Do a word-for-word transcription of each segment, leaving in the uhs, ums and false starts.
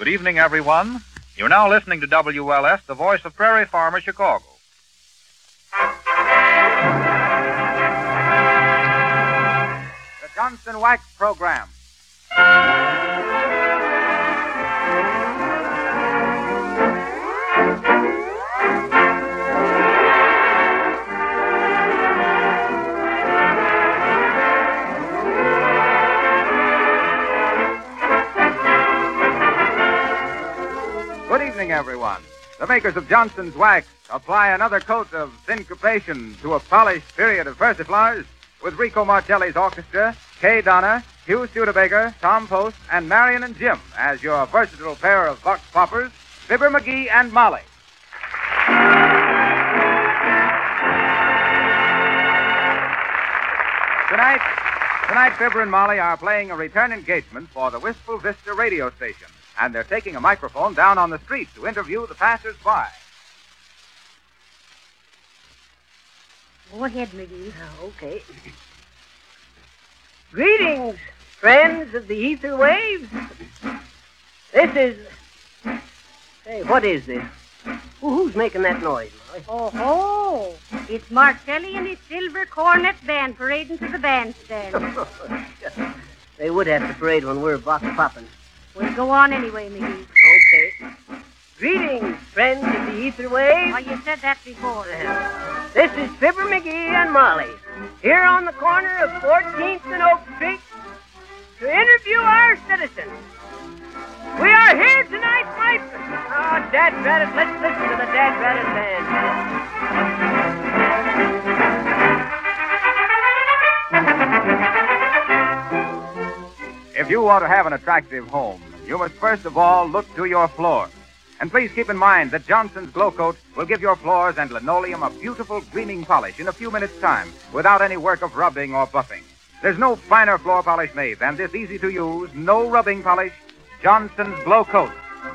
Good evening, everyone. You're now listening to W L S, the voice of Prairie Farmer, Chicago. The Johnson Wax Program. Good evening, everyone. The makers of Johnson's Wax apply another coat of syncopation to a polished period of persiflage with Rico Marcelli's orchestra, Kay Donna, Hugh Studebaker, Tom Post, and Marion and Jim as your versatile pair of vox poppers, Fibber McGee and Molly. Tonight, tonight, Fibber and Molly are playing a return engagement for the Wistful Vista radio station, and they're taking a microphone down on the street to interview the passers-by. Go ahead, McGee. Uh, okay. Greetings, friends of the ether waves. This is... Hey, what is this? Who, who's making that noise, Molly? Oh, ho! It's Marcelli and his silver cornet band parading to the bandstand. They would have to parade when we're box popping. We'll go on anyway, McGee. Okay. Greetings, friends of the ether waves. Oh, you said that before. Uh, this is Fibber McGee and Molly, here on the corner of fourteenth and Oak Street, to interview our citizens. We are here tonight, my... Oh, Dad Ratted, let's listen to the Dad Ratted band. If you want to have an attractive home, you must first of all look to your floors. And please keep in mind that Johnson's Glow Coat will give your floors and linoleum a beautiful gleaming polish in a few minutes' time without any work of rubbing or buffing. There's no finer floor polish made than this easy-to-use, no rubbing polish, Johnson's Glow Coat.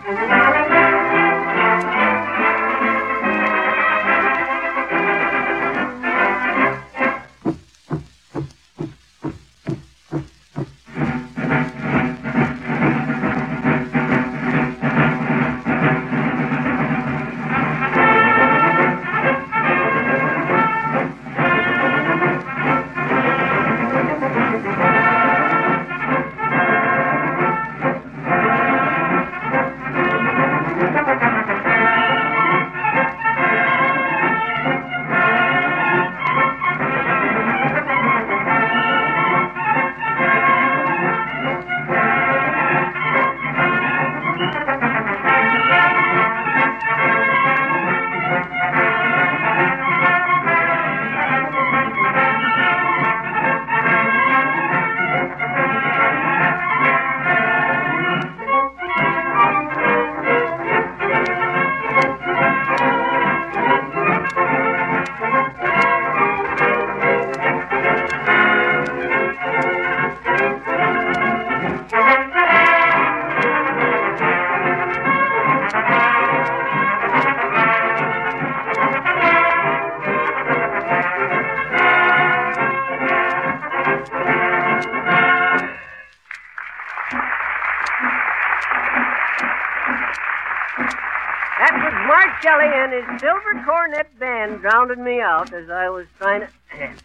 Marcelli and his silver cornet band drowned me out as I was trying to...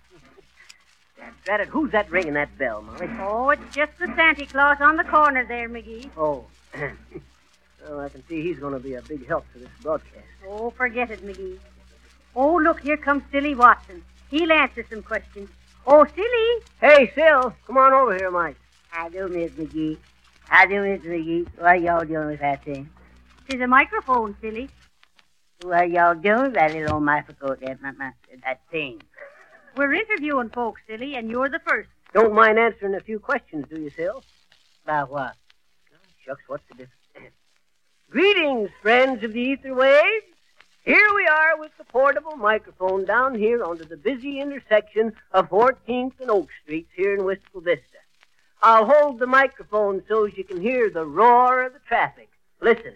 Drat it, who's that ringing that bell, Molly? Oh, it's just the Santa Claus on the corner there, McGee. Oh. Well, I can see he's going to be a big help to this broadcast. Oh, forget it, McGee. Oh, look, here comes Silly Watson. He'll answer some questions. Oh, Silly. Hey, Sil, come on over here, Mike. How do, Miss McGee? How do, Miss McGee? What y'all doing with that thing? It's a microphone, Silly. What y'all doing with that little microphone, that, my, my, that thing? We're interviewing folks, Silly, and you're the first. Don't mind answering a few questions, do you, Sil? About what? Oh, shucks, what's the difference? Greetings, friends of the ether waves. Here we are with the portable microphone down here onto the busy intersection of fourteenth and Oak Streets here in Wistful Vista. I'll hold the microphone so as you can hear the roar of the traffic. Listen.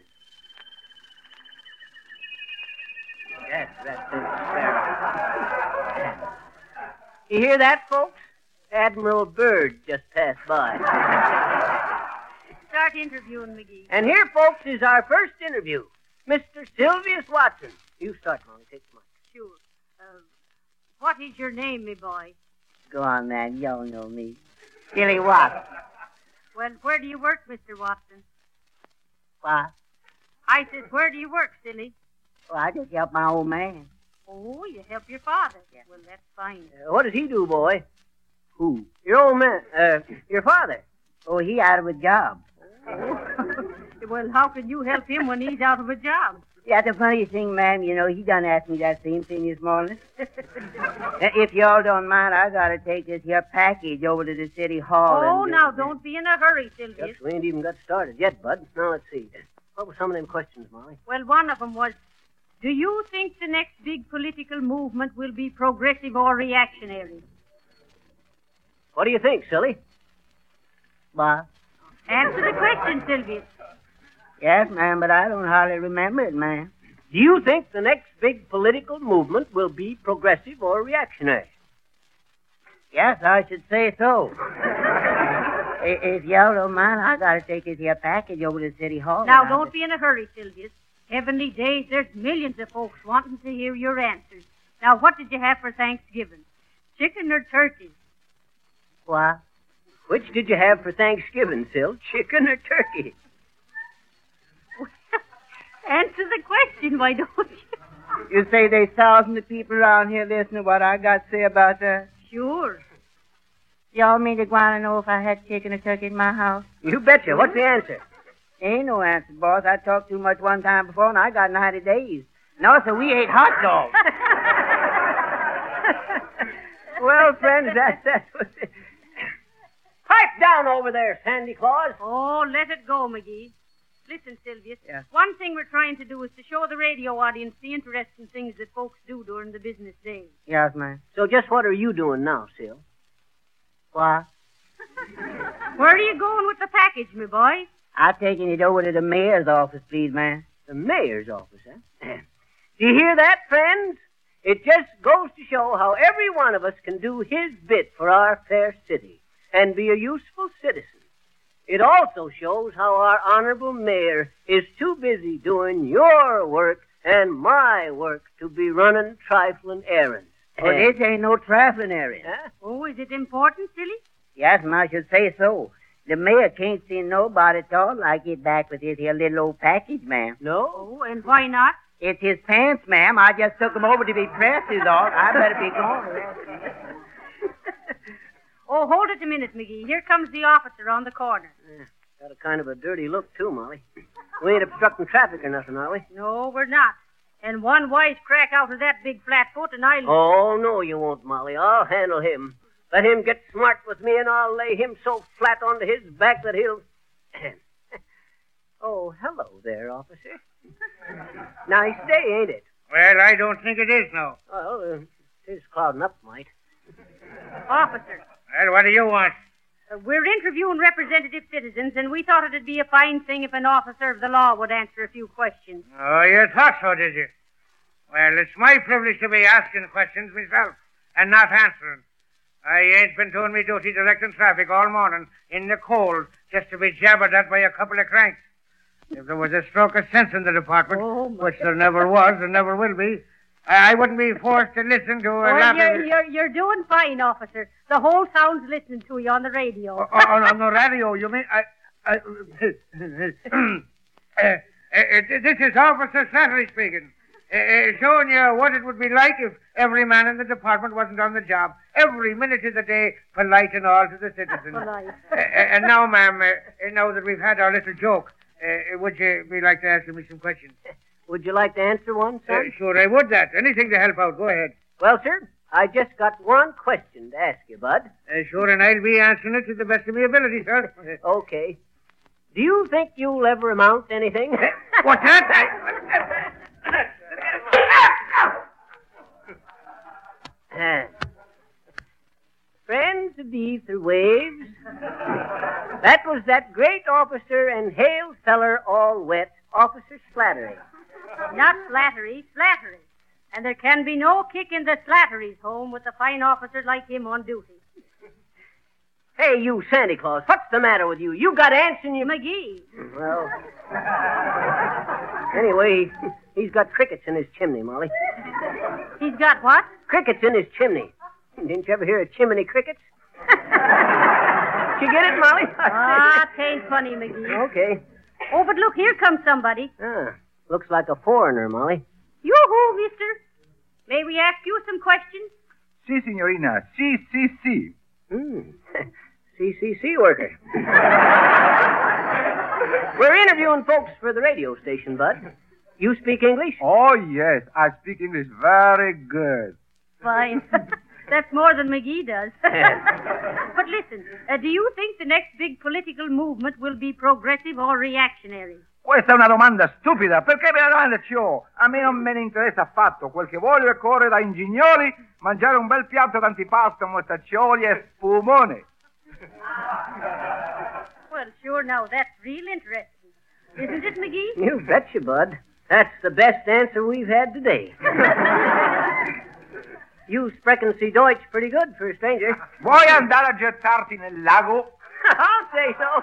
That's that thing, sparrow. You hear that, folks? Admiral Byrd just passed by. start interviewing, McGee. And here, folks, is our first interview. Mister Sylvius Watson. You start, Molly. Take the mic. Sure. Uh, what is your name, me boy? Go on, man. You all know me. Silly Watson. Well, where do you work, Mister Watson? What? I says, where do you work, silly? Well, I just help my old man. Oh, you help your father. Yeah. Well, that's fine. Uh, what does he do, boy? Who? Your old man. Uh, your father. Oh, he out of a job. Well, how can you help him when he's out of a job? Yeah, the funny thing, ma'am, you know, he done asked me that same thing this morning. If y'all don't mind, I gotta take this here package over to the city hall. Oh, and, now, uh, don't be in a hurry, Sylvius. Yes, we ain't even got started yet, Bud. Now, let's see. What were some of them questions, Molly? Well, one of them was, do you think the next big political movement will be progressive or reactionary? What do you think, silly? What? Answer the question, Sylvius. Yes, ma'am, but I don't hardly remember it, ma'am. Do you think the next big political movement will be progressive or reactionary? Yes, I should say so. I- If y'all don't mind, I gotta take this here package over to City Hall. Now, and don't I'll- be in a hurry, Sylvius. Heavenly days, there's millions of folks wanting to hear your answers. Now, what did you have for Thanksgiving? Chicken or turkey? What? Which did you have for Thanksgiving, Sil? Chicken or turkey? Answer the question, why don't you? You say there's thousands of people around here listening to what I got to say about that? Sure. Y'all mean to go on and know if I had chicken or turkey in my house? You betcha. What's the answer? Ain't no answer, boss. I talked too much one time before, and I got ninety days. No, sir, we ate hot dogs. Well, friends, that, that's what... Pipe down over there, Sandy Claus. Oh, let it go, McGee. Listen, Sylvius. Yeah. One thing we're trying to do is to show the radio audience the interesting things that folks do during the business day. Yes, ma'am. So just what are you doing now, Sil? What? Where are you going with the package, my boy? I'm taking it over to the mayor's office, please, ma'am. The mayor's office, huh? Do you hear that, friends? It just goes to show how every one of us can do his bit for our fair city and be a useful citizen. It also shows how our honorable mayor is too busy doing your work and my work to be running trifling errands. Oh, this ain't no trifling area. Huh? Oh, is it important, silly? Yes, ma'am, I should say so. The mayor can't see nobody at all like it back with this here little old package, ma'am. No? Oh, and why not? It's his pants, ma'am. I just took 'em over to be pressed, is all. I better be going. Oh, hold it a minute, McGee. Here comes the officer on the corner. Yeah, got a kind of a dirty look, too, Molly. We ain't obstructing traffic or nothing, are we? No, we're not. And one wise crack out of that big flat foot, and I'll... Oh, no, you won't, Molly. I'll handle him. Let him get smart with me, and I'll lay him so flat onto his back that he'll... Oh, hello there, officer. Nice day, ain't it? Well, I don't think it is now. Well, uh, it is clouding up, mate. Officer, Well, what do you want? uh, we're interviewing representative citizens, and we thought it'd be a fine thing if an officer of the law would answer a few questions. Oh, you thought so, did you? Well, it's my privilege to be asking questions myself and not answering. I ain't been doing me duty directing traffic all morning in the cold just to be jabbered at by a couple of cranks. If there was a stroke of sense in the department, Oh, my- which there never was and never will be, I, I wouldn't be forced to listen to a Oh, lot you're, of... you're, you're doing fine, officer. The whole town's listening to you on the radio. Oh, oh, on the radio, you mean? I, I, uh, uh, uh, this is Officer Slattery speaking. Uh, uh, showing you what it would be like if every man in the department wasn't on the job. Every minute of the day, polite and all to the citizens. Polite. Uh, uh, and now, ma'am, uh, uh, now that we've had our little joke, uh, would you be like to ask me some questions? Would you like to answer one, Uh, son? sure, I would that. Anything to help out. Go ahead. Well, sir, I just got one question to ask you, Bud. Uh, sure, and I'll be answering it to the best of my ability, sir. Okay. Do you think you'll ever amount to anything? What's that? Ah. Friends of the ether waves, that was that great officer and hail feller all wet, Officer Slattery. Not Slattery, Slattery. And there can be no kick in the Slattery's home with a fine officer like him on duty. Hey, you Santa Claus, what's the matter with you? You got ants in your... McGee. Well... Anyway, he's got crickets in his chimney, Molly. He's got what? Crickets in his chimney. Didn't you ever hear of chimney crickets? Did you get it, Molly? Ah, tain't funny, McGee. Okay. Oh, but look, here comes somebody. Ah, looks like a foreigner, Molly. Yoo-hoo, mister. May we ask you some questions? Si, signorina. Si, si, si. Hmm. C C C worker. We're interviewing folks for the radio station, Bud. You speak English? Oh, yes. I speak English very good. Fine. That's more than McGee does. But listen, uh, do you think the next big political movement will be progressive or reactionary? Questa è una domanda stupida. Perché me la domanda ciò? A me non me ne interessa affatto. Quel che voglio è correre da Ingignoli, mangiare un bel piatto d'antipasto, mostaccioli e spumone. Well, sure, now that's real interesting. Isn't it, McGee? You betcha, Bud. That's the best answer we've had today. You sprechen Sie Deutsch pretty good for a stranger. Vuoi andare a gettarti nel lago? I'll say so.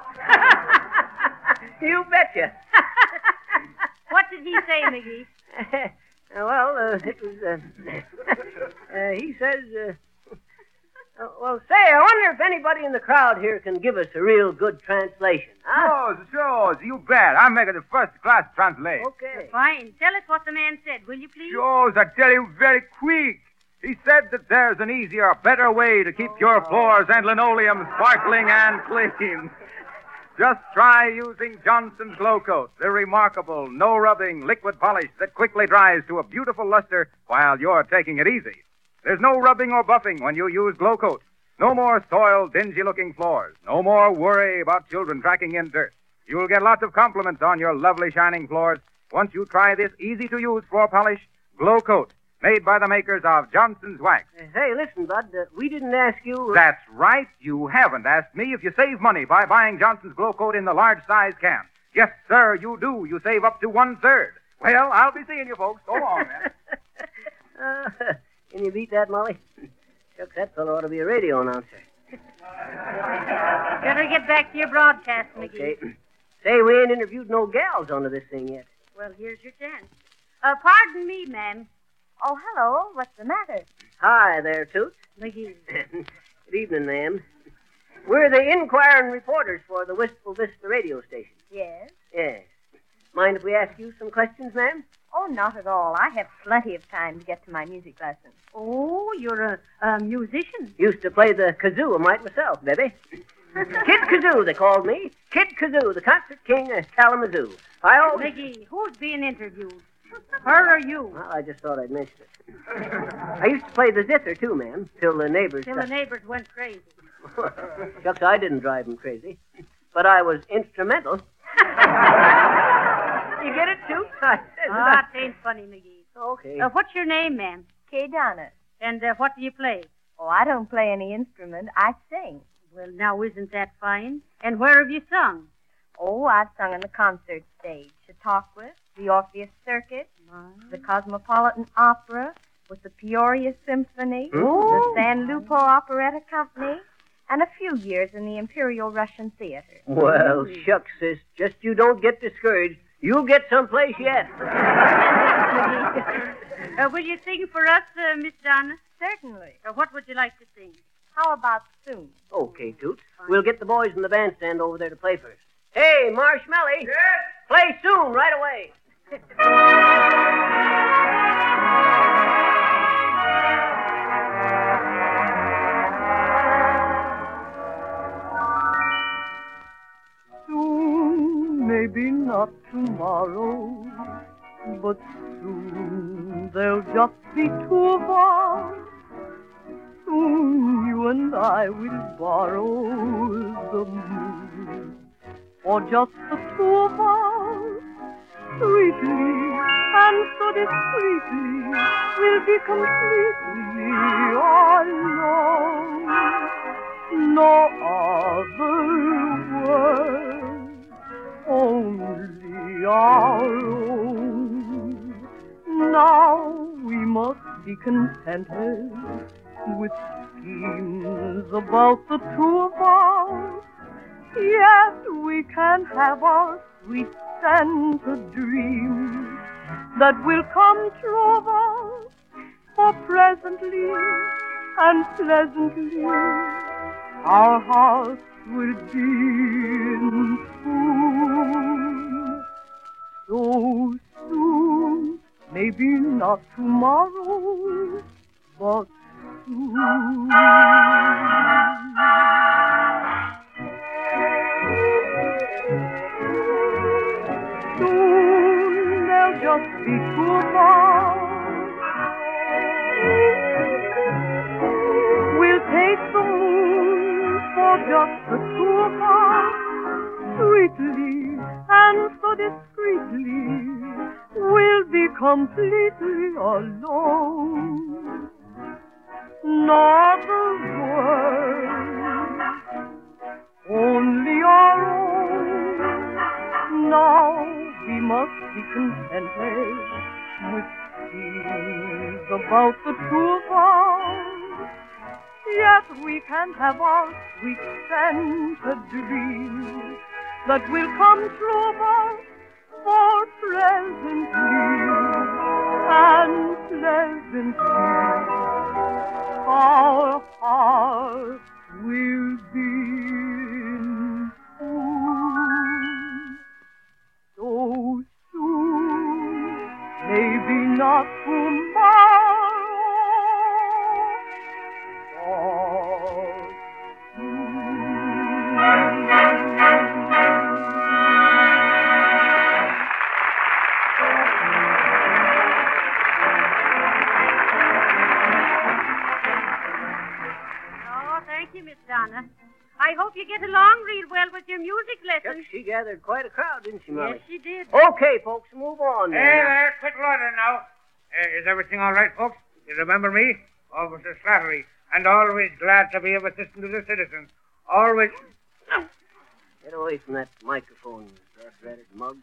You betcha. What did he say, McGee? Well, uh, it was, uh, uh, he says, uh, uh, well, say, I wonder if anybody in the crowd here can give us a real good translation, huh? Sure, sure, you bet. I'm making the first-class translation. Okay. Fine. Tell us what the man said, will you please? Sure, I tell you very quick. He said that there's an easier, better way to keep your floors and linoleum sparkling and clean. Just try using Johnson's Glow Coat, the remarkable, no-rubbing liquid polish that quickly dries to a beautiful luster while you're taking it easy. There's no rubbing or buffing when you use Glow Coat. No more soiled, dingy-looking floors. No more worry about children tracking in dirt. You'll get lots of compliments on your lovely shining floors once you try this easy-to-use floor polish, Glow Coat, made by the makers of Johnson's Wax. Uh, hey, listen, Bud, uh, we didn't ask you... Uh... That's right. You haven't asked me if you save money by buying Johnson's Glow Coat in the large size can. Yes, sir, you do. You save up to one-third. Well, I'll be seeing you folks. So long, man. uh, can you beat that, Molly? Shucks, that fellow ought to be a radio announcer. Better get back to your broadcast, McGee. Okay. Say, we ain't interviewed no gals onto this thing yet. Well, here's your chance. Uh, pardon me, ma'am. Oh, hello. What's the matter? Hi there, Toots. McGee. Good evening, ma'am. We're the inquiring reporters for the Wistful Vista radio station. Yes? Yes. Mind if we ask you some questions, ma'am? Oh, not at all. I have plenty of time to get to my music lesson. Oh, you're a, a musician. Used to play the kazoo a mite myself, baby. Kid Kazoo, they called me. Kid Kazoo, the concert king of Kalamazoo. I always... McGee, who's being interviewed? Her or you? Well, I just thought I'd mention it. I used to play the zither, too, ma'am, till the neighbors... Till the neighbors went crazy. Shucks, I didn't drive them crazy. But I was instrumental. You get it, too? Ah, it ain't funny, McGee. Okay. Uh, what's your name, ma'am? Kay Donna. And uh, what do you play? Oh, I don't play any instrument. I sing. Well, now, isn't that fine? And where have you sung? Oh, I've sung on the concert stage, Chautauqua, the Orpheus Circuit, the Cosmopolitan Opera, with the Peoria Symphony, the San Lupo Operetta Company, and a few years in the Imperial Russian Theater. Well, shucks, sis. Just you don't get discouraged. You'll get someplace yet. uh, will you sing for us, uh, Miss Donna? Certainly. Uh, what would you like to sing? How about Soon? Okay, Toots. We'll get the boys in the bandstand over there to play first. Hey, Marshmallow. Yes? Play Soon right away. Soon, maybe not tomorrow, but soon there'll just be two of us. Soon you and I will borrow the moon, or just the two of us. Sweetly and so discreetly we'll be completely alone. No other world, only our own. Now we must be contented with schemes about the two of us. Yet we can have our sweet Santa dream that will come true of us, for presently and pleasantly our hearts will be in tune. So soon, maybe not tomorrow, but soon. Soon there'll just be two of us. We'll take the moon for just the two of us. Sweetly and so discreetly, we'll be completely alone. Not the world, only our own. Now we must be contented with things about the two of us. Yet we can have our sweet Santa dream that will come true of us, for presently and pleasantly our hearts will be in tune. So soon, maybe not tomorrow, but Thank you, Miss Donna. I hope you get along real well with your music lessons. Yes, she gathered quite a crowd, didn't she, Molly? Yes, she did. Okay, folks, move on. Hey there, quit loitering now. Uh, is everything all right, folks? You remember me? Officer Slattery. And always glad to be of assistance to the citizens. Always... Get away from that microphone, you red-dreaded mug.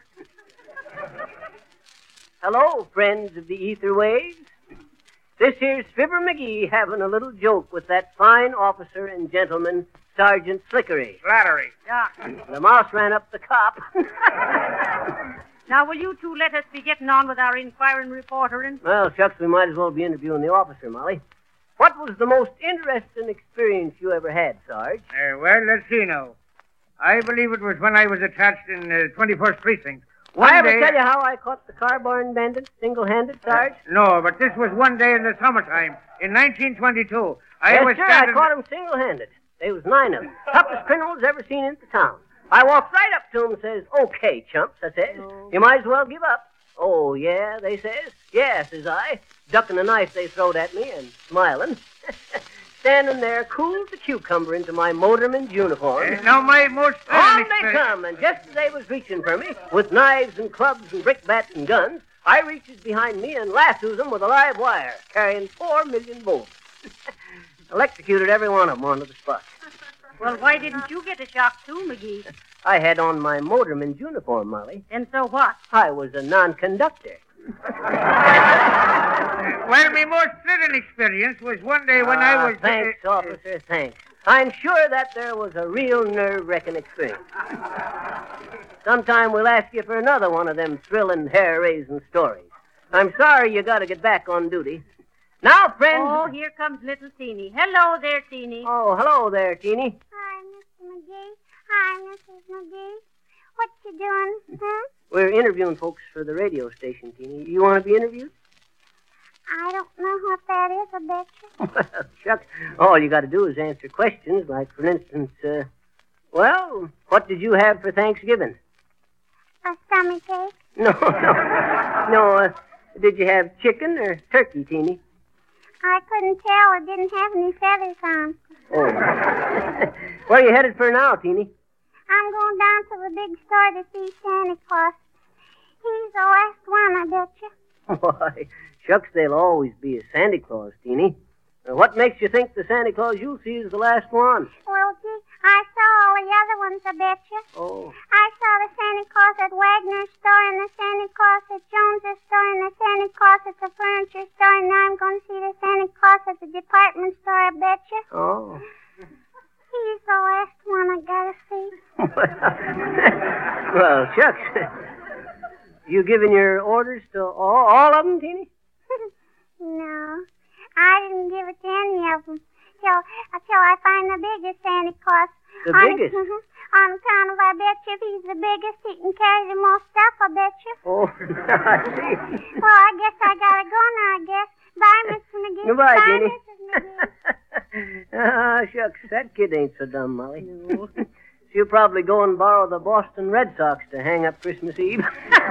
Hello, friends of the ether waves. This here's Fibber McGee having a little joke with that fine officer and gentleman, Sergeant Slickery. Slattery. Yeah. The mouse ran up the cop. Now, will you two let us be getting on with our inquiring reportering? Well, shucks, we might as well be interviewing the officer, Molly. What was the most interesting experience you ever had, Sarge? Uh, well, let's see now. I believe it was when I was attached in the uh, twenty-first Precinct. One I ever day... tell you how I caught the Carborn bandit single-handed, Sarge? Uh, no, but this was one day in the summertime, in nineteen twenty-two. I yes, was sir, standing... I caught him single-handed. There was nine of them. Toughest criminals ever seen in the town. I walked right up to him and says, okay, chumps, I says. Oh. You might as well give up. Oh, yeah, they says. Yeah, says I, ducking the knife they throwed at me and smiling. Standing there, cool as a cucumber into my motorman's uniform. Uh, now, my most... On they come, and just as they was reaching for me, with knives and clubs and brickbats and guns, I reaches behind me and lassos them with a live wire, carrying four million bolts. Electrocuted every one of them onto the spot. Well, why didn't you get a shock too, McGee? I had on my motorman's uniform, Molly. And so what? I was a non-conductor. Well, my most thrilling experience was one day when I Ah, was... Thanks, uh, officer, thanks. I'm sure that there was a real nerve-wrecking experience. Sometime we'll ask you for another one of them thrilling, hair-raising stories. I'm sorry you got to get back on duty. Now, friends... Oh, here comes little Teeny. Hello there, Teeny. Oh, hello there, Teeny. Hi, Mister McGee. Hi, Missus McGee. What you doing, huh? We're interviewing folks for the radio station, Teeny. You want to be interviewed? I don't know what that is, I bet you. Well, shucks. All you got to do is answer questions, like, for instance, uh, well, what did you have for Thanksgiving? A stomach ache. No, no. No, uh, did you have chicken or turkey, Teeny? I couldn't tell. It didn't have any feathers on. Oh. Where are you headed for now, Teeny? I'm going down to the big store to see Santa Claus. He's the last one, I bet you. Why, shucks, there'll always be a Santa Claus, Teeny. Uh, what makes you think the Santa Claus you'll see is the last one? Well, gee, I saw all the other ones, I bet you. Oh. I saw the Santa Claus at Wagner's store and the Santa Claus at Jones's store and the Santa Claus at the furniture store, and now I'm going to see the Santa Claus at the department store, I bet you. Oh. He's the last one I gotta see. Well, shucks. You giving your orders to all, all of them, Teeny? No, I didn't give it to any of them. Till, till I find the biggest Santa Claus. The on biggest? The, on account of, I bet you, if he's the biggest, he can carry the most stuff, I bet you. Oh, I see. Well, I guess I gotta go now, I guess. Bye, Mister McGee. Goodbye, Bye, Teeny. Missus McGee. Ah, shucks, that kid ain't so dumb, Molly. No. She'll probably go and borrow the Boston Red Sox to hang up Christmas Eve.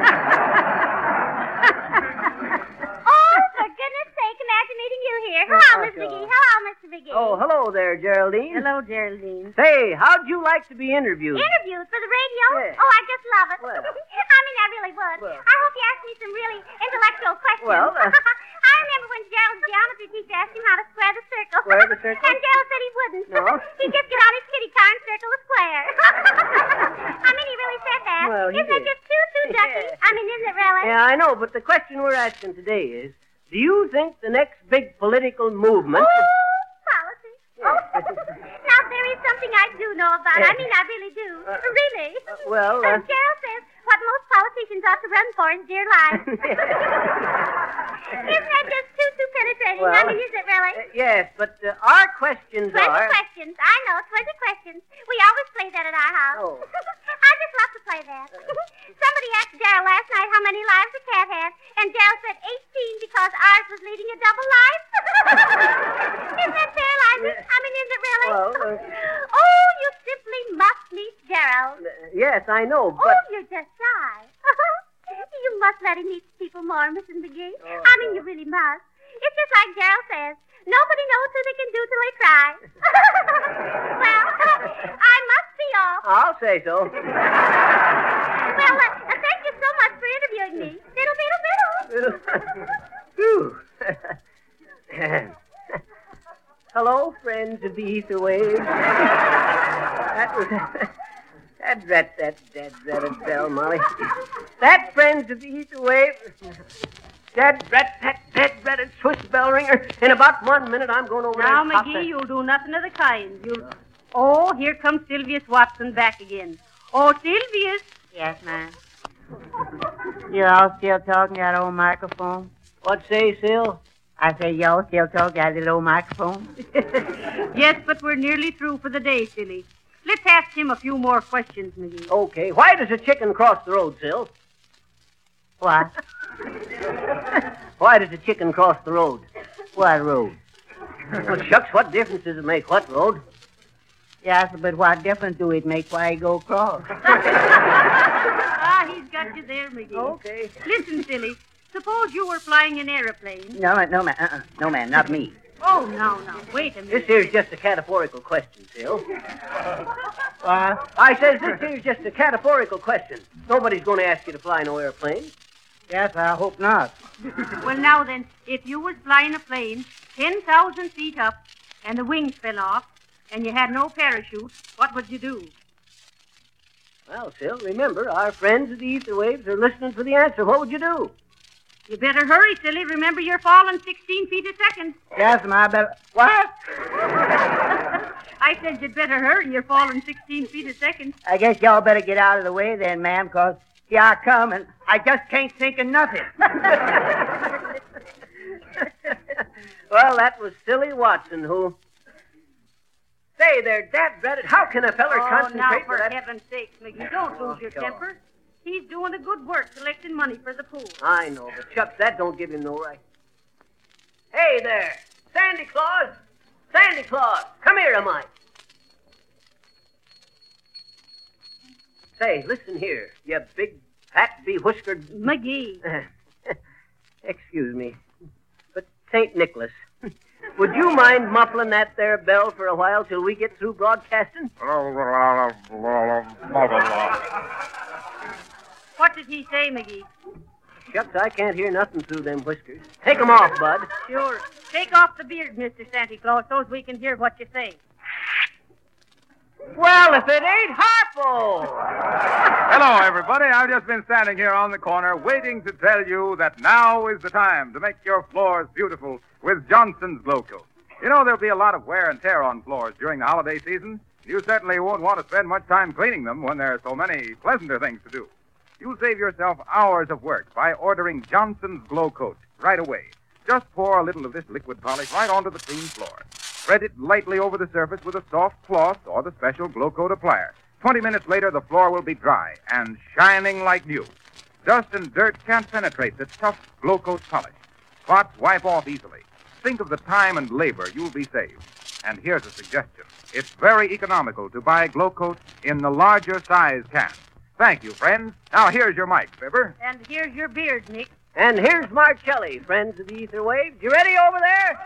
Oh, for goodness sake, imagine meeting you here. Hello, Oh, Mister sure. McGee. Hello, Mister McGee. Oh, hello there, Geraldine. Hello, Geraldine. Say, how'd you like to be interviewed? Interviews for the radio? Yeah. Oh, I just love it. Well. I mean, I really would. Well. I hope you ask me some really intellectual questions. Well, uh, I remember when Gerald's geometry teacher asked him how to square the circle. Square the circle? And Gerald said he wouldn't. No? He'd just get on his kitty car and circle a square. I mean, he really said that. Well, he Isn't it did. just too, too ducky? Yeah. I mean, isn't it really? Yeah, I know, but the question we're asking today is, do you think the next big political movement... Policy. Yeah. Oh, now there is something I do know about. I mean, I really do. Uh, really. uh, well, uh- As Gerald says, what most politicians ought to run for is dear life. Isn't that just too, too penetrating? Well, I mean, is it really? Uh, yes, but uh, our questions Twenty are... questions. I know, twenty questions. We always play that at our house. Oh. I just love to play that. Somebody asked Gerald last night how many lives a cat had, and Gerald said eighteen because ours was leading a double life. Isn't that fair, Liza? I mean, is it really? Well, uh, Oh, you simply must meet Gerald. uh, yes, I know, but... Oh, you're just shy. You must let him meet people more, Missus McGee. Oh, I mean, you really must. It's just like Gerald says. Nobody knows who they can do till they try. Well, I must be off. I'll say so. Well, uh, uh, thank you so much for interviewing me. Diddle, diddle, diddle. Phew. Hello, friends of the ether waves. That was... That rat, that dead ratted bell, Molly. That, friends of the ether wave. That rat, that dead ratted Swiss bell ringer. In about one minute, I'm going over Now, there and pop McGee, that- you'll do nothing of the kind. You'll... Oh, here comes Sylvius Watson back again. Oh, Sylvius. Yes, ma'am. You all still talking to that old microphone? What say, Sil? I say, y'all still talking to that little old microphone? Yes, but we're nearly through for the day, silly. Let's ask him a few more questions, McGee. Okay. Why does a chicken cross the road, Sil? What? Why does a chicken cross the road? What road? Well, shucks, what difference does it make what road? Yes, but what difference do it make why he go across? Ah, he's got you there, McGee. Okay. Listen, silly. Suppose you were flying an airplane. No, no, man. Uh-uh. No, man, not me. Oh, no, no. Wait a This minute. here's just a categorical question, Sil. What? I says this here's just a categorical question. Nobody's going to ask you to fly no airplane. Yes, I hope not. Well, now then, if you was flying a plane ten thousand feet up and the wings fell off and you had no parachute, what would you do? Well, Sil, remember, our friends of the ether waves are listening for the answer. What would you do? You better hurry, silly. Remember, you're falling sixteen feet a second. Yes, ma'am, I better... What? I said you'd better hurry. You're falling sixteen feet a second. I guess y'all better get out of the way then, ma'am, because here I come and I just can't think of nothing. Well, that was Silly Watson who... Say there, Dad Reddit, how can a feller Oh, concentrate now, for with that... heaven's sakes, McGee, don't lose your sure. temper. He's doing a good work collecting money for the pool. I know, but shucks, that don't give him no right. Hey there, Sandy Claus! Sandy Claus, come here a mite. Say, listen here, you big, fat, bewhiskered... McGee. Excuse me, but Saint Nicholas, would you mind muffling that there bell for a while till we get through broadcasting? What did he say, McGee? Shucks, I can't hear nothing through them whiskers. Take 'em off, Bud. Sure. Take off the beard, Mister Santa Claus, so as we can hear what you say. Well, if it ain't Harpo! Hello, everybody. I've just been standing here on the corner waiting to tell you that now is the time to make your floors beautiful with Johnson's Glow Coat. You know, there'll be a lot of wear and tear on floors during the holiday season, You certainly won't want to spend much time cleaning them when there are so many pleasanter things to do. You'll save yourself hours of work by ordering Johnson's Glow Coat right away. Just pour a little of this liquid polish right onto the clean floor. Spread it lightly over the surface with a soft cloth or the special Glow Coat applier. Twenty minutes later, the floor will be dry and shining like new. Dust and dirt can't penetrate the tough Glow Coat polish. Spots wipe off easily. Think of the time and labor you'll be saved. And here's a suggestion. It's very economical to buy Glow Coat in the larger size can. Thank you, friends. Now, here's your mic, Fibber. And here's your beard, Nick. And here's Marcelli, friends of the ether waves. You ready over there?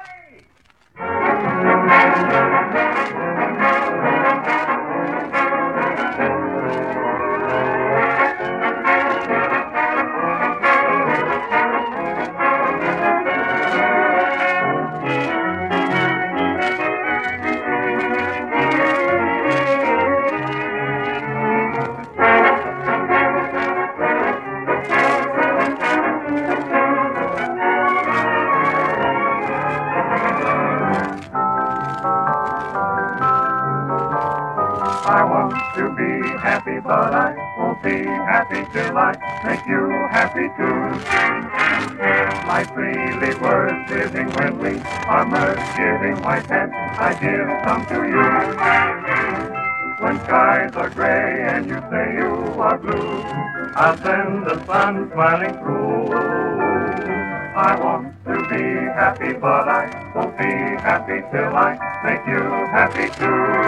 I want to be happy, but I won't be happy till I make you happy too. Life's really worth living when we are mirth giving. Why can't I give some to you? When skies are gray and you say you are blue, I'll send the sun smiling through. I want to be happy, but I won't be happy till I make you happy too.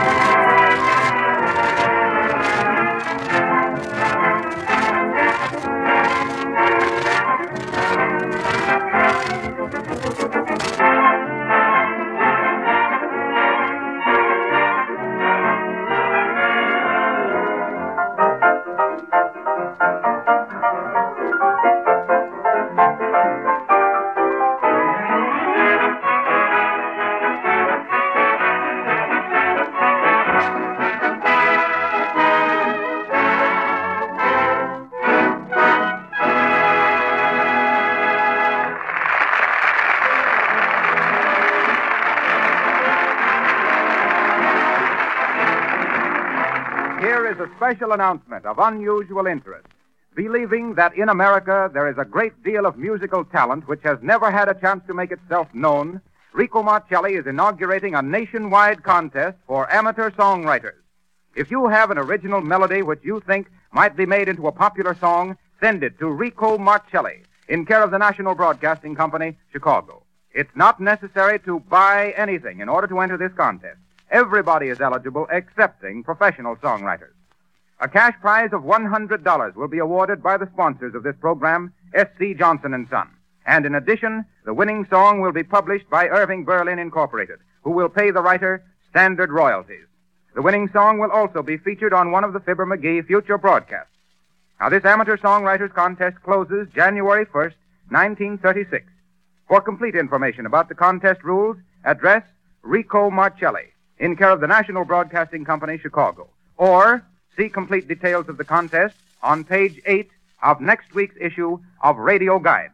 Here is a special announcement of unusual interest. Believing that in America there is a great deal of musical talent which has never had a chance to make itself known, Rico Marcelli is inaugurating a nationwide contest for amateur songwriters. If you have an original melody which you think might be made into a popular song, send it to Rico Marcelli, in care of the National Broadcasting Company, Chicago. It's not necessary to buy anything in order to enter this contest. Everybody is eligible, excepting professional songwriters. A cash prize of one hundred dollars will be awarded by the sponsors of this program, S C Johnson and Son. And in addition, the winning song will be published by Irving Berlin Incorporated, who will pay the writer standard royalties. The winning song will also be featured on one of the Fibber McGee future broadcasts. Now, this amateur songwriters contest closes January first, nineteen thirty-six. For complete information about the contest rules, address Rico Marcelli, in care of the National Broadcasting Company, Chicago. Or see complete details of the contest on page eight of next week's issue of Radio Guide.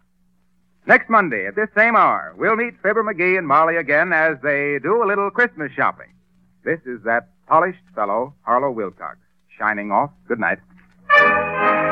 Next Monday at this same hour, we'll meet Fibber McGee and Molly again as they do a little Christmas shopping. This is that polished fellow, Harlow Wilcox, shining off. Good night.